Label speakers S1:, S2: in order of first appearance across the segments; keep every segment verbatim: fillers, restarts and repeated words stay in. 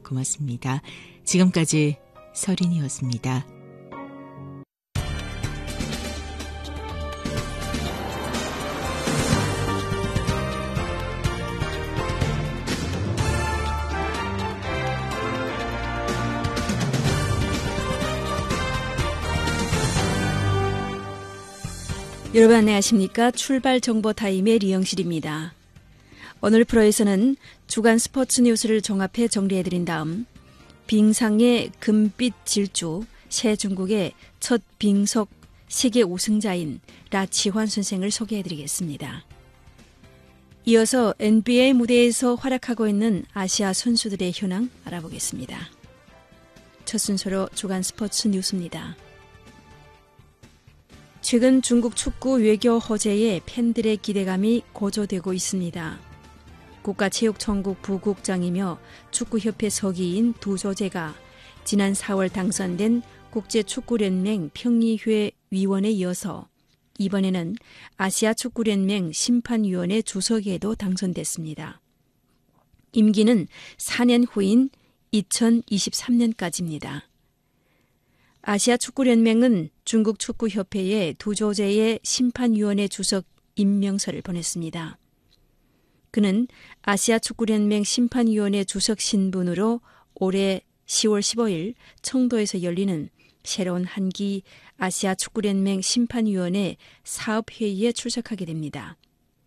S1: 고맙습니다. 지금까지 서린이었습니다.
S2: 여러분 안녕하십니까? 출발 정보 타임의 리영실입니다. 오늘 프로에서는 주간 스포츠 뉴스를 종합해 정리해드린 다음 빙상의 금빛 질주 새 중국의 첫 빙속 세계 우승자인 라치환 선생을 소개해드리겠습니다. 이어서 엔비에이 무대에서 활약하고 있는 아시아 선수들의 현황 알아보겠습니다. 첫 순서로 주간 스포츠 뉴스입니다. 최근 중국 축구 외교 호재에 팬들의 기대감이 고조되고 있습니다. 국가체육총국 부국장이며 축구협회 서기인 두 조제가 지난 사월 당선된 국제축구연맹 평의회 위원에 이어서 이번에는 아시아축구연맹 심판위원회 주석에도 당선됐습니다. 임기는 사 년 후인 이천이십삼 년까지입니다. 아시아축구연맹은 중국 축구협회에 두 조제의 심판위원회 주석 임명서를 보냈습니다. 그는 아시아축구연맹 심판위원회 주석 신분으로 올해 시월 십오일 청도에서 열리는 새로운 한기 아시아축구연맹 심판위원회 사업회의에 출석하게 됩니다.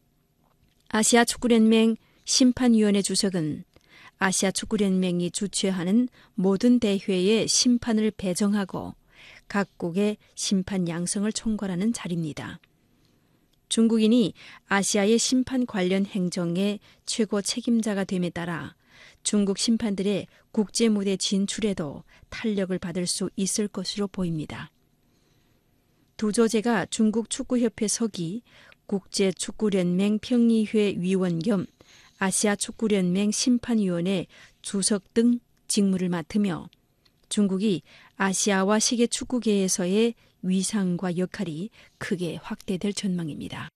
S2: 아시아축구연맹 심판위원회 주석은 아시아축구연맹이 주최하는 모든 대회에 심판을 배정하고 각국의 심판 양성을 총괄하는 자리입니다. 중국인이 아시아의 심판 관련 행정의 최고 책임자가 됨에 따라 중국 심판들의 국제무대 진출에도 탄력을 받을 수 있을 것으로 보입니다. 두 조제가 중국 축구협회 서기, 국제축구연맹 평의회 위원 겸 아시아축구연맹 심판위원회 주석 등 직무를 맡으며 중국이 아시아와 세계 축구계에서의 위상과 역할이 크게 확대될 전망입니다.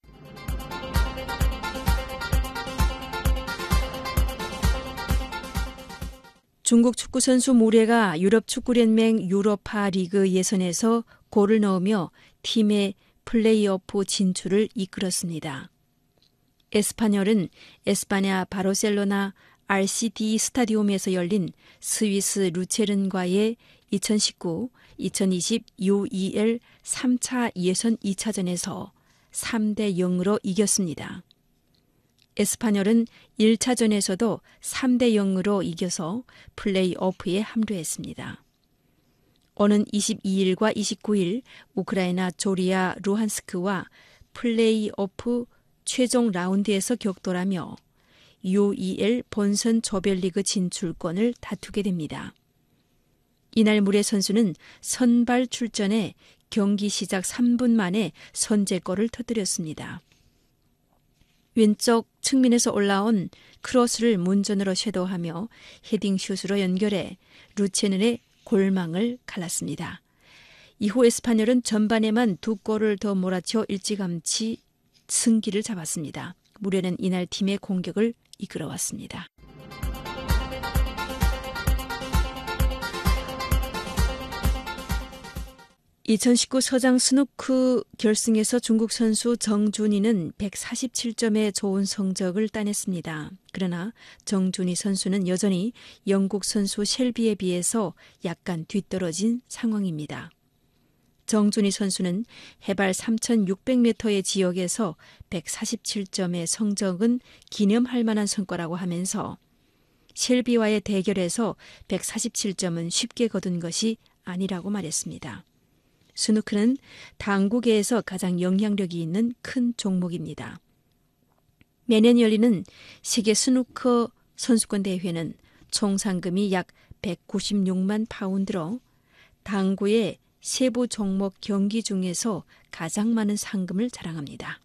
S2: 중국 축구선수 무레가 유럽축구연맹 유로파 리그 예선에서 골을 넣으며 팀의 플레이오프 진출을 이끌었습니다. 에스파뇰은 에스파냐 바르셀로나 알씨티 스타디움에서 열린 스위스 루체른과의 이천십구 이천이십 유이엘 삼 차 예선 이 차전에서 삼 대 영으로 이겼습니다. 에스파뇰은 일 차전에서도 삼 대 영으로 이겨서 플레이오프에 합류했습니다. 오는 이십이일과 이십구일 우크라이나 조리아 루한스크와 플레이오프 최종 라운드에서 격돌하며 유이엘 본선 조별리그 진출권을 다투게 됩니다. 이날 무레 선수는 선발 출전해 경기 시작 삼 분 만에 선제골을 터뜨렸습니다. 왼쪽 측면에서 올라온 크로스를 문전으로 쇄도하며 헤딩슛으로 연결해 루체른의 골망을 갈랐습니다. 이후 에스파뇰은 전반에만 두 골을 더 몰아쳐 일찌감치 승기를 잡았습니다. 무레는 이날 팀의 공격을 이끌어왔습니다. 이천십구 서장 스누크 결승에서 중국 선수 정준이는 백사십칠 점의 좋은 성적을 따냈습니다. 그러나 정준이 선수는 여전히 영국 선수 셸비에 비해서 약간 뒤떨어진 상황입니다. 정준이 선수는 해발 삼천육백 미터의 지역에서 백사십칠 점의 성적은 기념할 만한 성과라고 하면서 셸비와의 대결에서 백사십칠 점은 쉽게 거둔 것이 아니라고 말했습니다. 스누크는 당구계에서 가장 영향력이 있는 큰 종목입니다. 매년 열리는 세계 스누커 선수권 대회는 총 상금이 약 백구십육만 파운드로 당구의 세부 종목 경기 중에서 가장 많은 상금을 자랑합니다.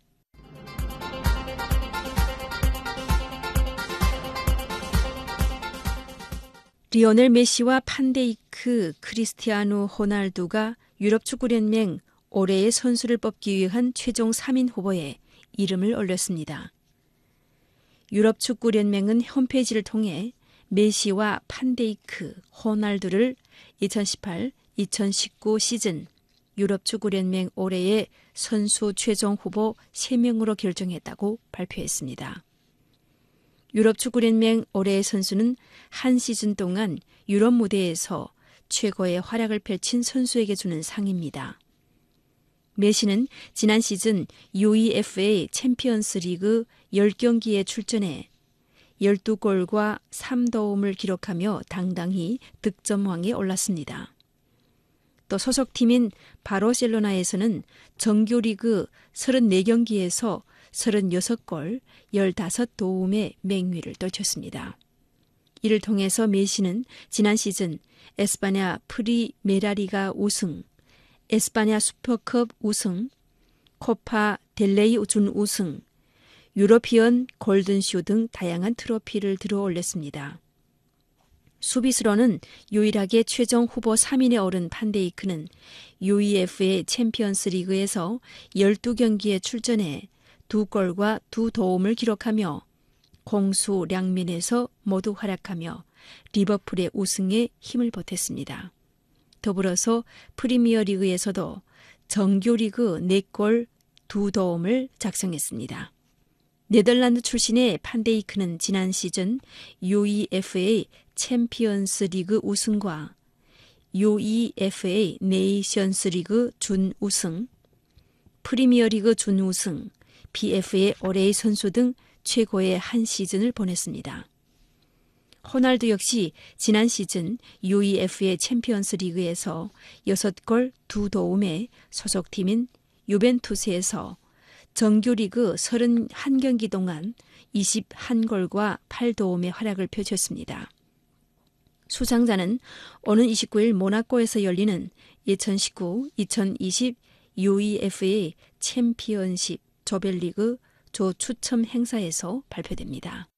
S2: 리오넬 메시와 판데이크, 크리스티아누 호날두가 유럽축구연맹 올해의 선수를 뽑기 위한 최종 삼 인 후보에 이름을 올렸습니다. 유럽축구연맹은 홈페이지를 통해 메시와 판데이크, 호날두를 이천십팔 이천십구 시즌 유럽 축구연맹 올해의 선수 최종 후보 세 명으로 결정했다고 발표했습니다. 유럽 축구연맹 올해의 선수는 한 시즌 동안 유럽 무대에서 최고의 활약을 펼친 선수에게 주는 상입니다. 메시는 지난 시즌 유이에프에이 챔피언스 리그 십 경기에 출전해 십이 골과 삼 도움을 기록하며 당당히 득점왕에 올랐습니다. 또 소속팀인 바르셀로나에서는 정규리그 삼십사 경기에서 삼십육 골, 십오 도움의 맹위를 떨쳤습니다. 이를 통해서 메시는 지난 시즌 에스파냐 프리메라리가 우승, 에스파냐 슈퍼컵 우승, 코파 델레이 준우승, 유러피언 골든슈 등 다양한 트로피를 들어 올렸습니다. 수비수로는 유일하게 최종 후보 삼 인에 오른 판데이크는 유이에프에이 챔피언스 리그에서 십이 경기에 출전해 두 골과 두 도움을 기록하며 공수 량면에서 모두 활약하며 리버풀의 우승에 힘을 보탰습니다. 더불어서 프리미어리그에서도 정규리그 네 골 두 도움을 작성했습니다. 네덜란드 출신의 판데이크는 지난 시즌 유이에프에이 챔피언스 리그 우승과 유이에프에이 네이션스 리그 준우승, 프리미어리그 준우승, 비에프에이 올해의 선수 등 최고의 한 시즌을 보냈습니다. 호날두 역시 지난 시즌 유이에프에이 챔피언스 리그에서 여섯 골 두 도움의 소속팀인 유벤투스에서 정규리그 삼십일 경기 동안 이십일 골과 팔 도움의 활약을 펼쳤습니다. 수상자는 오는 이십구 일 모나코에서 열리는 이천십구 이천이십 유이에프에이 챔피언십 조별리그 조 추첨 행사에서 발표됩니다.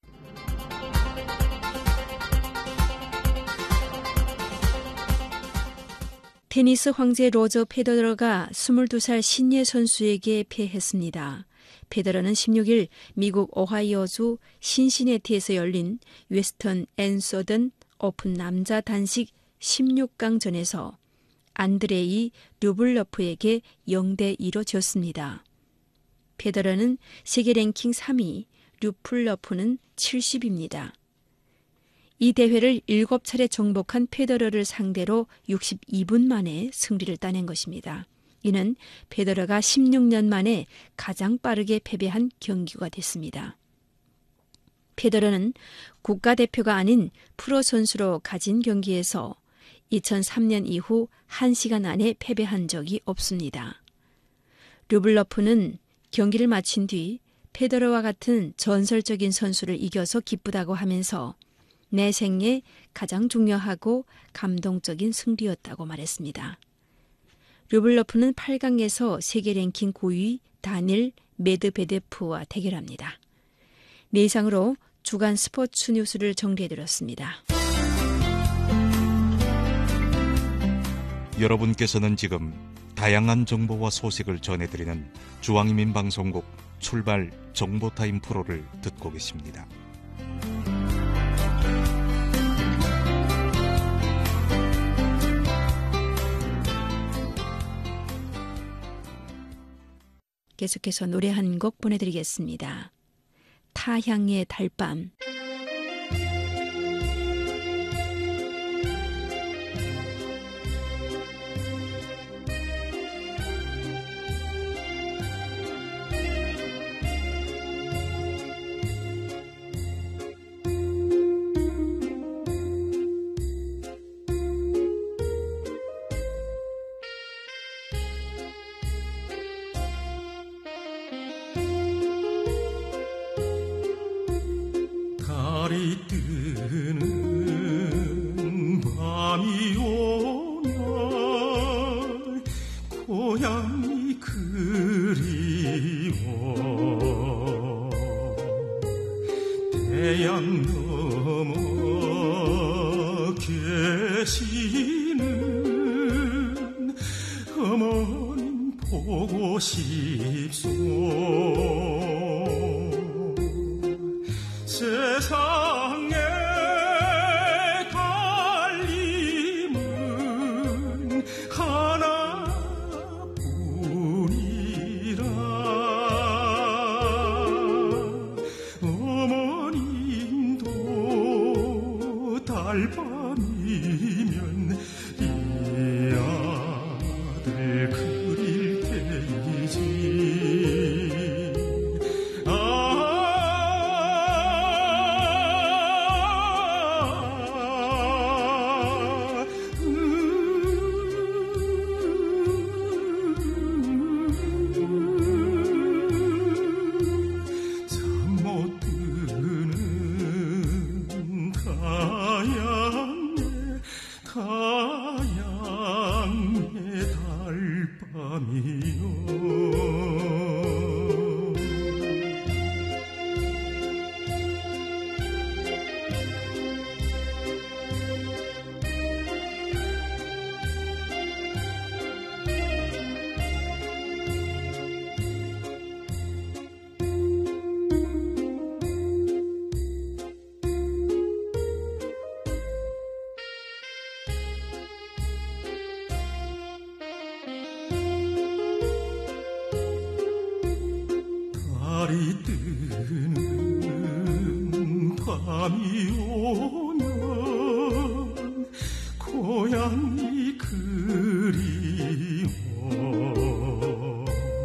S2: 테니스 황제 로저 페더러가 스물두 살 신예 선수에게 패했습니다. 페더러는 십육 일 미국 오하이오주 신시내티에서 열린 웨스턴 앤 서던 오픈 남자 단식 십육 강전에서 안드레이 류블러프에게 영 대 이로 졌습니다. 페더러는 세계 랭킹 삼 위, 류블러프는 칠십입니다. 이 대회를 일곱 차례 정복한 페더러를 상대로 육십이 분 만에 승리를 따낸 것입니다. 이는 페더러가 십육 년 만에 가장 빠르게 패배한 경기가 됐습니다. 페더러는 국가대표가 아닌 프로 선수로 가진 경기에서 이천삼 년 이후 한 시간 안에 패배한 적이 없습니다. 류블러프는 경기를 마친 뒤 페더러와 같은 전설적인 선수를 이겨서 기쁘다고 하면서 내 생애 가장 중요하고 감동적인 승리였다고 말했습니다. 류블러프는 팔 강에서 세계 랭킹 구 위 다닐 메드베데프와 대결합니다. 네 이상으로 주간 스포츠 뉴스를 정리해드렸습니다.
S3: 여러분께서는 지금 다양한 정보와 소식을 전해드리는 중앙인민방송국 출발 정보타임 프로를 듣고 계십니다.
S2: 계속해서 노래 한 곡 보내드리겠습니다. 타향의 달밤.
S4: 달이 뜨는 밤이 오나 고향이 그리워 태양 넘어 계시는 어머님 보고 싶소. 세상에 달밤이면 이 아들 그릴 때이지. 아, 달이 뜨는 밤이 오면 고향이 그리워.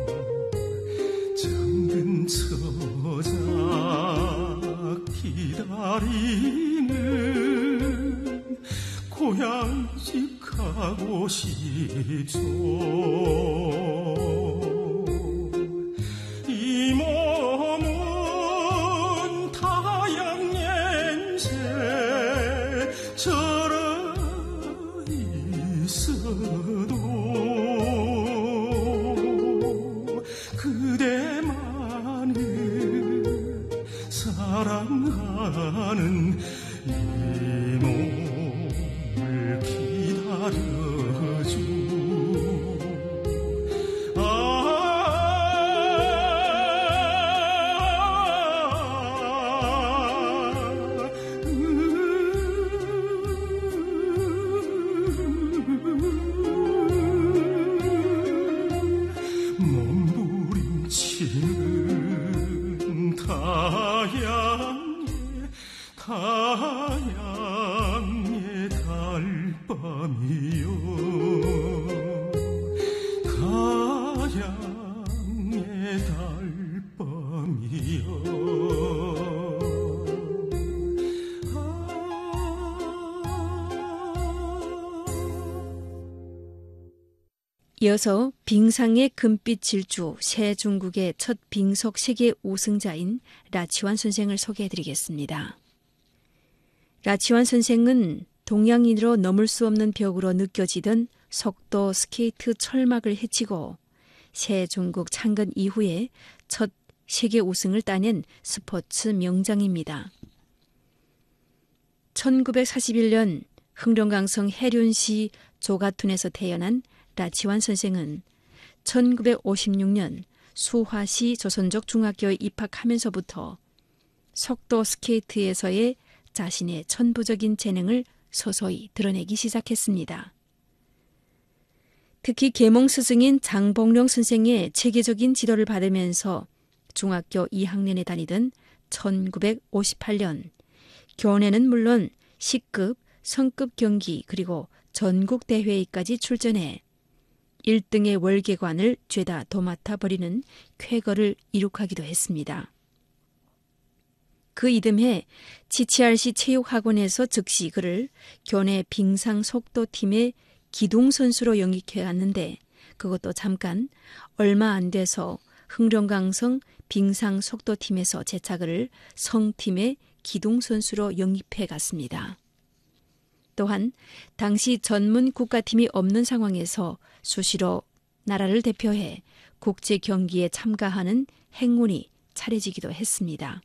S4: 잠든 처자 기다리는 고향집 가고 싶소. 이 몸은 타양 냄새 절어 있어도 그대만을 사랑하는 이 몸을 기다려줘. 몸부림치는 타양의 타양의 달밤이요. 타양의 달밤이요.
S2: 이어서 빙상의 금빛 질주 새중국의 첫 빙석 세계 우승자인 라치완 선생을 소개해드리겠습니다. 라치완 선생은 동양인으로 넘을 수 없는 벽으로 느껴지던 속도 스케이트 철막을 헤치고 새중국 창건 이후에 첫 세계 우승을 따낸 스포츠 명장입니다. 천구백사십일 년 흥룡강성 해륜시 조가툰에서 태어난 라치완 선생은 천구백오십육 년 수화시 조선족 중학교에 입학하면서부터 속도 스케이트에서의 자신의 천부적인 재능을 서서히 드러내기 시작했습니다. 특히 계몽 스승인 장봉룡 선생의 체계적인 지도를 받으면서 중학교 이 학년에 다니던 천구백오십팔 년 교내는 물론 시급, 성급 경기 그리고 전국대회에까지 출전해 일 등의 월계관을 죄다 도맡아 버리는 쾌거를 이룩하기도 했습니다. 그 이듬해 지치알시 체육학원에서 즉시 그를 교내 빙상 속도팀의 기둥선수로 영입해 왔는데 그것도 잠깐 얼마 안 돼서 흥룡강성 빙상 속도팀에서 재차그를 성팀의 기둥선수로 영입해 갔습니다. 또한 당시 전문 국가팀이 없는 상황에서 수시로 나라를 대표해 국제 경기에 참가하는 행운이 차려지기도 했습니다.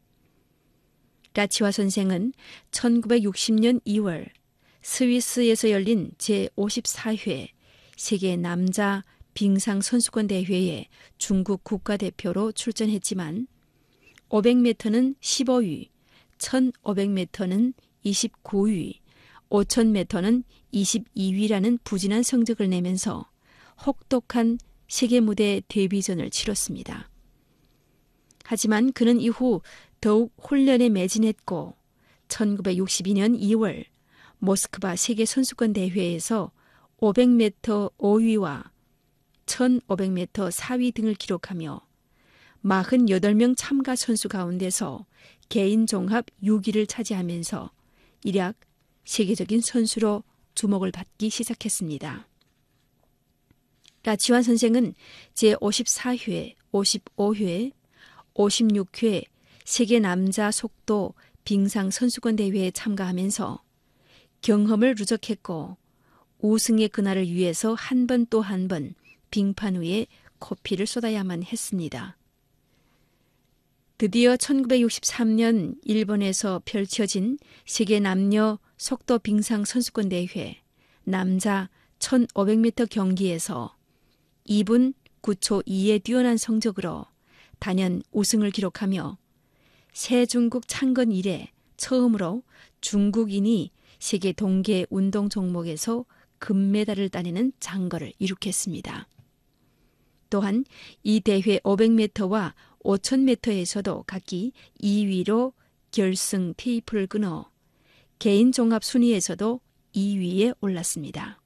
S2: 라치완 선생은 천구백육십 년 이월 스위스에서 열린 제오십사 회 세계 남자 빙상 선수권 대회에 중국 국가대표로 출전했지만 오백 미터는 십오 위, 천오백 미터는 이십구 위, 오천 미터는 이십이 위라는 부진한 성적을 내면서 혹독한 세계 무대 데뷔전을 치렀습니다. 하지만 그는 이후 더욱 훈련에 매진했고 천구백육십이 년 이월 모스크바 세계선수권 대회에서 오백 미터 오 위와 천오백 미터 사 위 등을 기록하며 사십팔 명 참가 선수 가운데서 개인 종합 육 위를 차지하면서 일약 세계적인 선수로 주목을 받기 시작했습니다. 라치완 선생은 제오십사 회, 오십오 회, 오십육 회 세계 남자 속도 빙상 선수권 대회에 참가하면서 경험을 누적했고 우승의 그날을 위해서 한 번 또 한 번 빙판 위에 코피를 쏟아야만 했습니다. 드디어 천구백육십삼 년 일본에서 펼쳐진 세계 남녀 속도 빙상 선수권 대회 남자 천오백 미터 경기에서 이 분 구 초 이의 뛰어난 성적으로 단연 우승을 기록하며 세중국 창건 이래 처음으로 중국인이 세계 동계 운동 종목에서 금메달을 따내는 장거를 이룩했습니다. 또한 이 대회 오백 미터와 오천 미터에서도 각기 이 위로 결승 테이프를 끊어 개인 종합 순위에서도 이 위에 올랐습니다.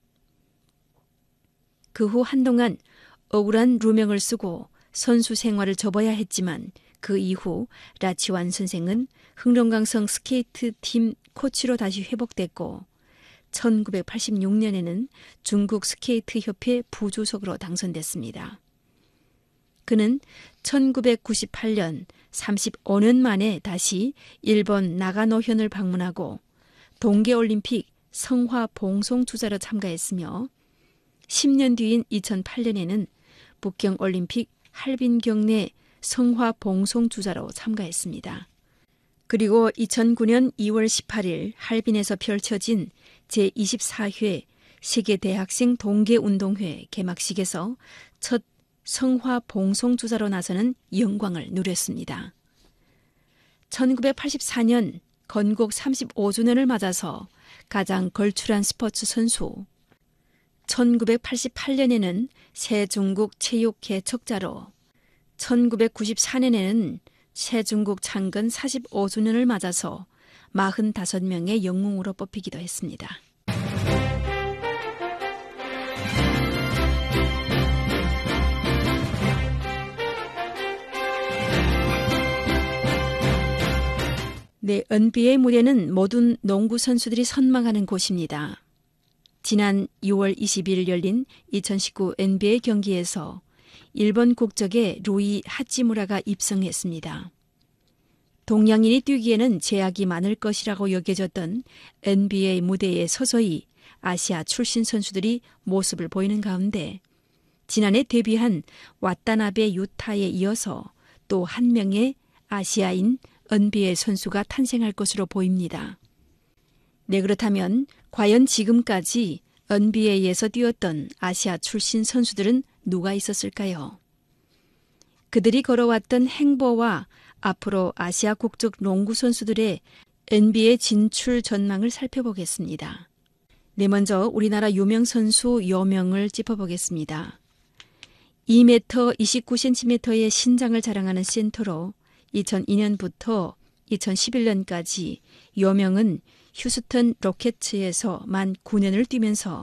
S2: 그 후 한동안 억울한 누명을 쓰고 선수 생활을 접어야 했지만 그 이후 라치완 선생은 흑룡강성 스케이트 팀 코치로 다시 회복됐고 천구백팔십육 년에는 중국 스케이트 협회 부주석으로 당선됐습니다. 그는 천구백구십팔 년 삼십오 년 만에 다시 일본 나가노현을 방문하고 동계올림픽 성화 봉송 주자로 참가했으며 십 년 뒤인 이천팔 년에는 북경올림픽 할빈 경내 성화 봉송 주자로 참가했습니다. 그리고 이천구 년 이월 십팔일 할빈에서 펼쳐진 제이십사 회 세계대학생 동계운동회 개막식에서 첫 성화 봉송 주자로 나서는 영광을 누렸습니다. 천구백팔십사 년 건국 삼십오 주년을 맞아서 가장 걸출한 스포츠 선수, 천구백팔십팔 년에는 세중국 체육 개척자로, 천구백구십사 년에는 세중국 창건 사십오 주년을 맞아서 사십오 명의 영웅으로 뽑히기도 했습니다. 네, 엔비에이 무대는 모든 농구 선수들이 선망하는 곳입니다. 지난 유월 이십일 열린 이천십구 엔비에이 경기에서 일본 국적의 루이 하치무라가 입성했습니다. 동양인이 뛰기에는 제약이 많을 것이라고 여겨졌던 엔비에이 무대에 서서히 아시아 출신 선수들이 모습을 보이는 가운데 지난해 데뷔한 와타나베 유타에 이어서 또 한 명의 아시아인 엔비에이 선수가 탄생할 것으로 보입니다. 네, 그렇다면 과연 지금까지 엔비에이에서 뛰었던 아시아 출신 선수들은 누가 있었을까요? 그들이 걸어왔던 행보와 앞으로 아시아 국적 농구 선수들의 엔비에이 진출 전망을 살펴보겠습니다. 네, 먼저 우리나라 유명 선수 여명을 짚어보겠습니다. 이 미터 이십구 센티미터의 신장을 자랑하는 센터로 이천이 년부터 이천십일 년까지 여명은 휴스턴 로켓츠에서 만 구 년을 뛰면서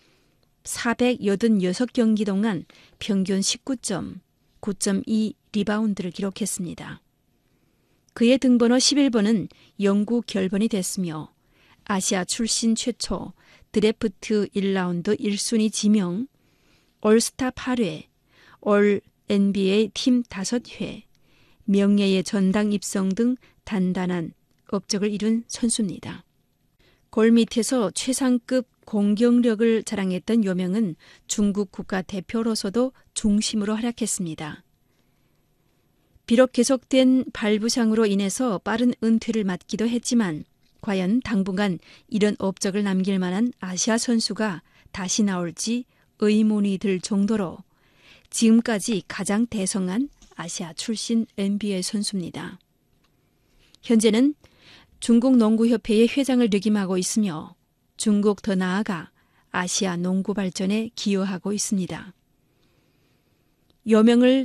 S2: 사백팔십육 경기 동안 평균 십구 점, 구 점 이 리바운드를 기록했습니다. 그의 등번호 십일 번은 영구 결번이 됐으며 아시아 출신 최초 드래프트 일 라운드 일 순위 지명, 올스타 팔 회, 올 엔비에이 팀 다섯 회, 명예의 전당 입성 등 단단한 업적을 이룬 선수입니다. 골 밑에서 최상급 공격력을 자랑했던 여명은 중국 국가대표로서도 중심으로 활약했습니다. 비록 계속된 발부상으로 인해서 빠른 은퇴를 맞기도 했지만 과연 당분간 이런 업적을 남길 만한 아시아 선수가 다시 나올지 의문이 들 정도로 지금까지 가장 대성한 아시아 출신 엔비에이 선수입니다. 현재는 중국 농구협회의 회장을 역임하고 있으며 중국 더 나아가 아시아 농구 발전에 기여하고 있습니다. 여명을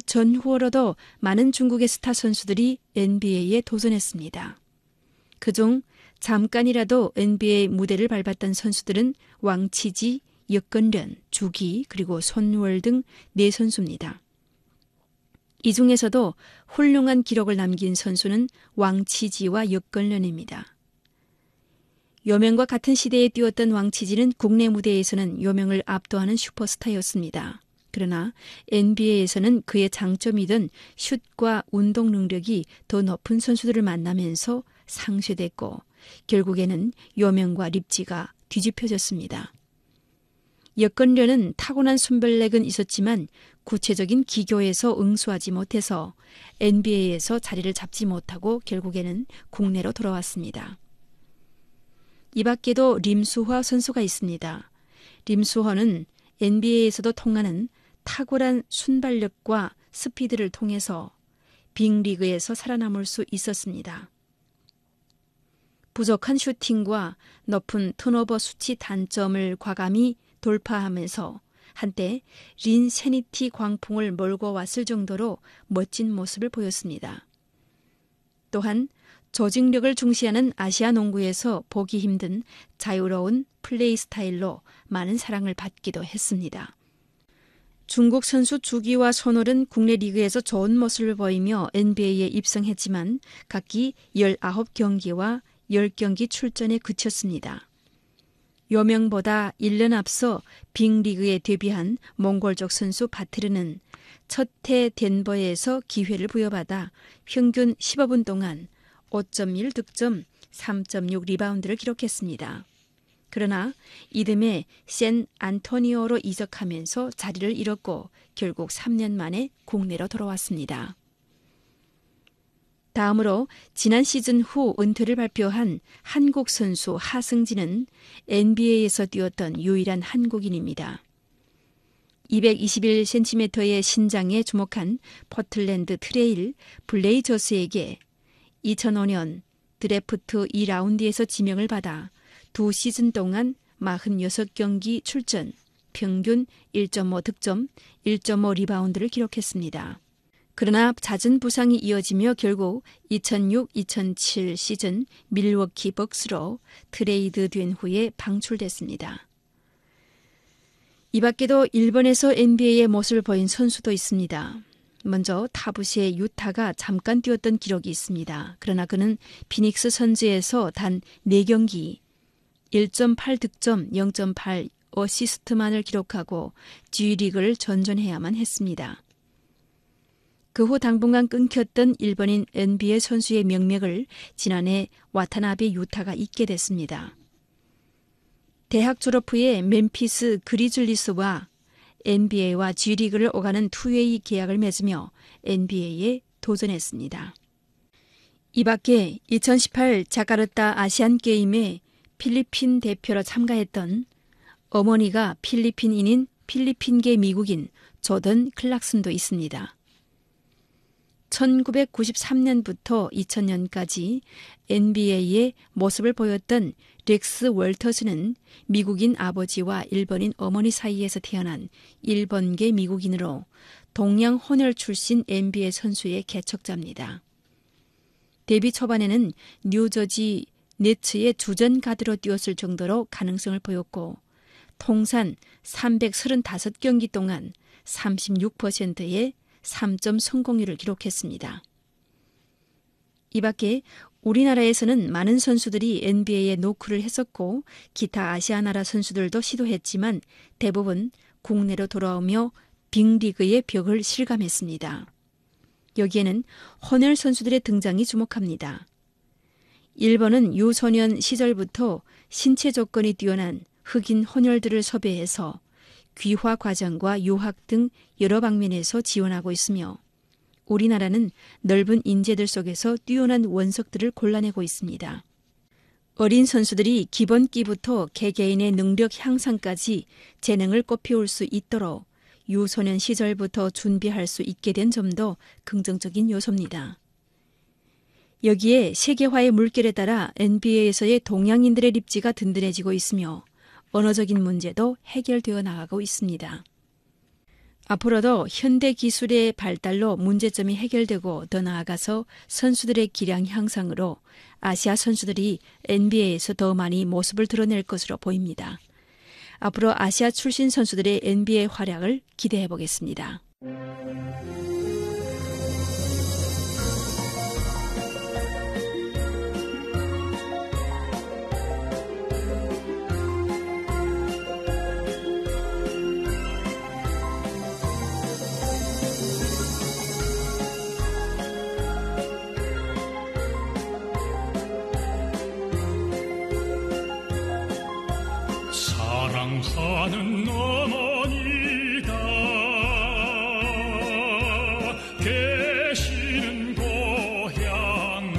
S2: 전후로도 많은 중국의 스타 선수들이 엔비에이에 도전했습니다. 그중 잠깐이라도 엔비에이 무대를 밟았던 선수들은 왕치지, 역건련, 주기, 그리고 손월 등 네 선수입니다. 이 중에서도 훌륭한 기록을 남긴 선수는 왕치지와 역건련입니다. 요명과 같은 시대에 뛰었던 왕치지는 국내 무대에서는 요명을 압도하는 슈퍼스타였습니다. 그러나 엔비에이에서는 그의 장점이던 슛과 운동 능력이 더 높은 선수들을 만나면서 상쇄됐고 결국에는 요명과 립지가 뒤집혀졌습니다. 역건련은 타고난 순발력은 있었지만 구체적인 기교에서 응수하지 못해서 엔비에이에서 자리를 잡지 못하고 결국에는 국내로 돌아왔습니다. 이 밖에도 림수허 선수가 있습니다. 림수허는 엔비에이에서도 통하는 탁월한 순발력과 스피드를 통해서 빅리그에서 살아남을 수 있었습니다. 부족한 슈팅과 높은 턴오버 수치 단점을 과감히 돌파하면서 한때 린 세니티 광풍을 몰고 왔을 정도로 멋진 모습을 보였습니다. 또한 조직력을 중시하는 아시아 농구에서 보기 힘든 자유로운 플레이 스타일로 많은 사랑을 받기도 했습니다. 중국 선수 주기와 손월은 국내 리그에서 좋은 모습을 보이며 엔비에이에 입성했지만 각기 열아홉 경기와 십 경기 출전에 그쳤습니다. 요명보다 일 년 앞서 빅리그에 데뷔한 몽골족 선수 바트르는 첫 해 덴버에서 기회를 부여받아 평균 십오 분 동안 오 점 일 득점, 삼 점 육 리바운드를 기록했습니다. 그러나 이듬해 샌 안토니오로 이적하면서 자리를 잃었고 결국 삼 년 만에 국내로 돌아왔습니다. 다음으로 지난 시즌 후 은퇴를 발표한 한국 선수 하승진은 엔비에이에서 뛰었던 유일한 한국인입니다. 이백이십일 센티미터의 신장에 주목한 포틀랜드 트레일 블레이저스에게 이천오 년 드래프트 이 라운드에서 지명을 받아 두 시즌 동안 사십육 경기 출전, 평균 일 점 오 득점, 일 점 오 리바운드를 기록했습니다. 그러나 잦은 부상이 이어지며 결국 이천육 이천칠 시즌 밀워키 벅스로 트레이드된 후에 방출됐습니다. 이 밖에도 일본에서 엔비에이의 모습을 보인 선수도 있습니다. 먼저 타부시의 유타가 잠깐 뛰었던 기록이 있습니다. 그러나 그는 피닉스 선즈에서 단 네 경기, 일 점 팔 득점, 영 점 팔 어시스트만을 기록하고 G리그를 전전해야만 했습니다. 그 후 당분간 끊겼던 일본인 엔비에이 선수의 명맥을 지난해 와타나베 유타가 잇게 됐습니다. 대학 졸업 후에 멤피스 그리즐리스와 엔비에이와 G리그를 오가는 투웨이 계약을 맺으며 엔비에이에 도전했습니다. 이 밖에 이천십팔 자카르타 아시안게임에 필리핀 대표로 참가했던 어머니가 필리핀인인 필리핀계 미국인 조던 클락슨도 있습니다. 천구백구십삼 년부터 이천 년까지 엔비에이의 모습을 보였던 렉스 월터즈는 미국인 아버지와 일본인 어머니 사이에서 태어난 일본계 미국인으로 동양 혼혈 출신 엔비에이 선수의 개척자입니다. 데뷔 초반에는 뉴저지 네츠의 주전 가드로 뛰었을 정도로 가능성을 보였고 통산 삼백삼십오 경기 동안 삼십육 퍼센트의 삼 점 성공률을 기록했습니다. 이 밖에 우리나라에서는 많은 선수들이 엔비에이에 노크를 했었고 기타 아시아 나라 선수들도 시도했지만 대부분 국내로 돌아오며 빅리그의 벽을 실감했습니다. 여기에는 혼혈 선수들의 등장이 주목합니다. 일본은 유소년 시절부터 신체 조건이 뛰어난 흑인 혼혈들을 섭외해서 귀화 과정과 유학 등 여러 방면에서 지원하고 있으며 우리나라는 넓은 인재들 속에서 뛰어난 원석들을 골라내고 있습니다. 어린 선수들이 기본기부터 개개인의 능력 향상까지 재능을 꽃피울 수 있도록 유소년 시절부터 준비할 수 있게 된 점도 긍정적인 요소입니다. 여기에 세계화의 물결에 따라 엔비에이에서의 동양인들의 립지가 든든해지고 있으며 언어적인 문제도 해결되어 나가고 있습니다. 앞으로도 현대 기술의 발달로 문제점이 해결되고 더 나아가서 선수들의 기량 향상으로 아시아 선수들이 엔비에이에서 더 많이 모습을 드러낼 것으로 보입니다. 앞으로 아시아 출신 선수들의 엔비에이 활약을 기대해 보겠습니다.
S4: 사랑하는 어머니가 계시는 고향은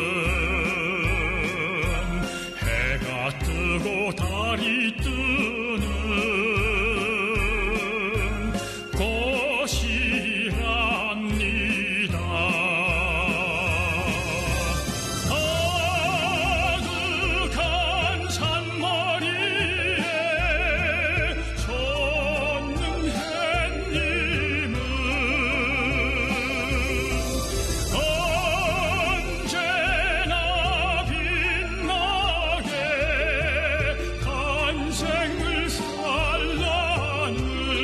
S4: 해가 뜨고 달이 뜨는 곳이랍니다. 아득한 산머리에 솟는 햇님은 언제나 빛나게 탄생을 살라는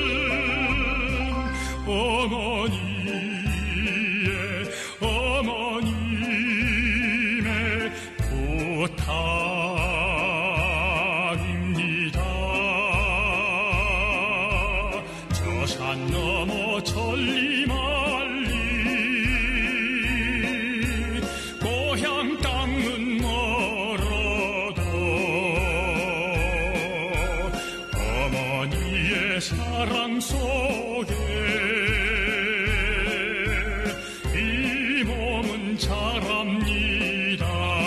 S4: 어머니의 어머님의 부탁입니다. 저 산 넘어 천리만리 고향 땅은 멀어도 어머니의 사랑 속에 이 몸은 자랍니다.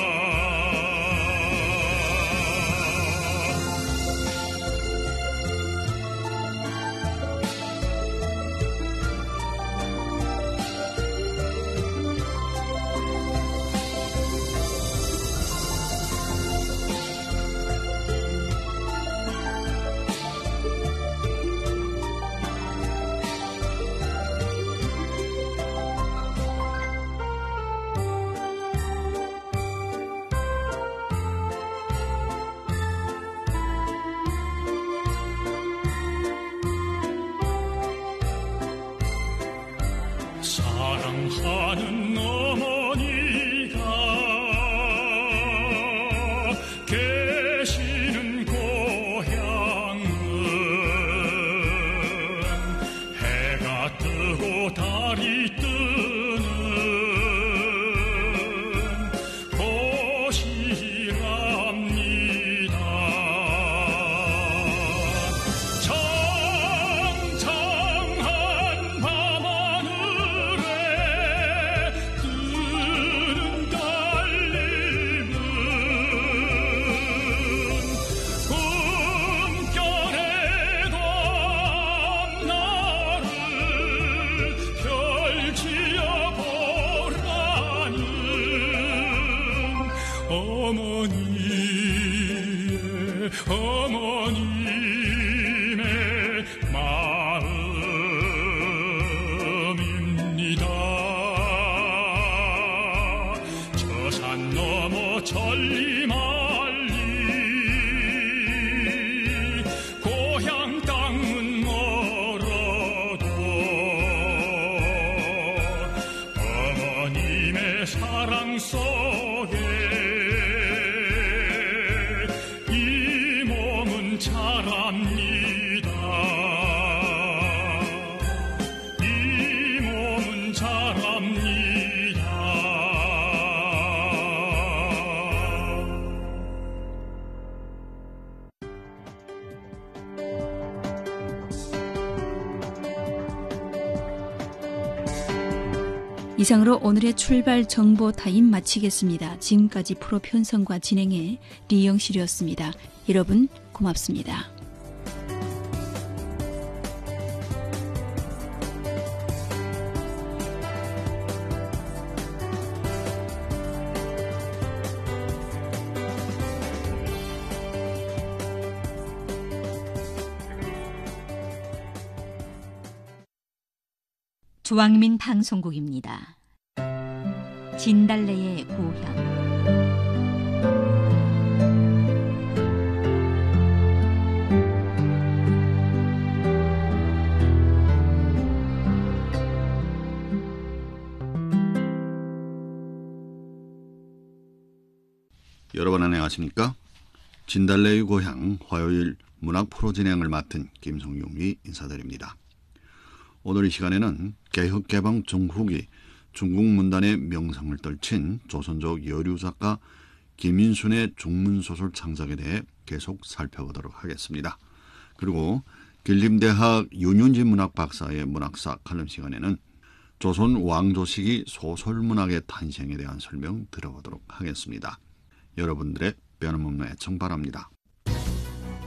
S4: 사랑하는 어머니가 계시는 고향은 해가 뜨고 달이 뜨는 곳이랍니다. 청청한 밤하늘에 뜨는 달님은 꿈결에도 앞날을 펼치어 보라는 어머니의 어머님의 마음입니다. 저 산 넘어 천리만리 고향 땅은 멀어도 어머님의 사랑 속에 이 몸은 자랍니다. 이 몸은 자랍니다.
S2: 이상으로 오늘의 출발 정보 타임 마치겠습니다. 지금까지 프로 편성과 진행의 리영실이었습니다. 여러분 고맙습니다.
S5: 중앙민 방송국입니다. 진달래의 고향.
S6: 여러분 안녕하십니까? 진달래의 고향 화요일 문학 프로 진행을 맡은 김성용이 인사드립니다. 오늘 이 시간에는 개혁개방 전후기 중국 문단의 명성을 떨친 조선족 여류 작가 김인순의 중문소설 창작에 대해 계속 살펴보도록 하겠습니다. 그리고 길림대학 윤윤지 문학 박사의 문학사 칼럼 시간에는 조선 왕조 시기 소설문학의 탄생에 대한 설명 들어보도록 하겠습니다. 여러분들의 변함없는 애청 바랍니다.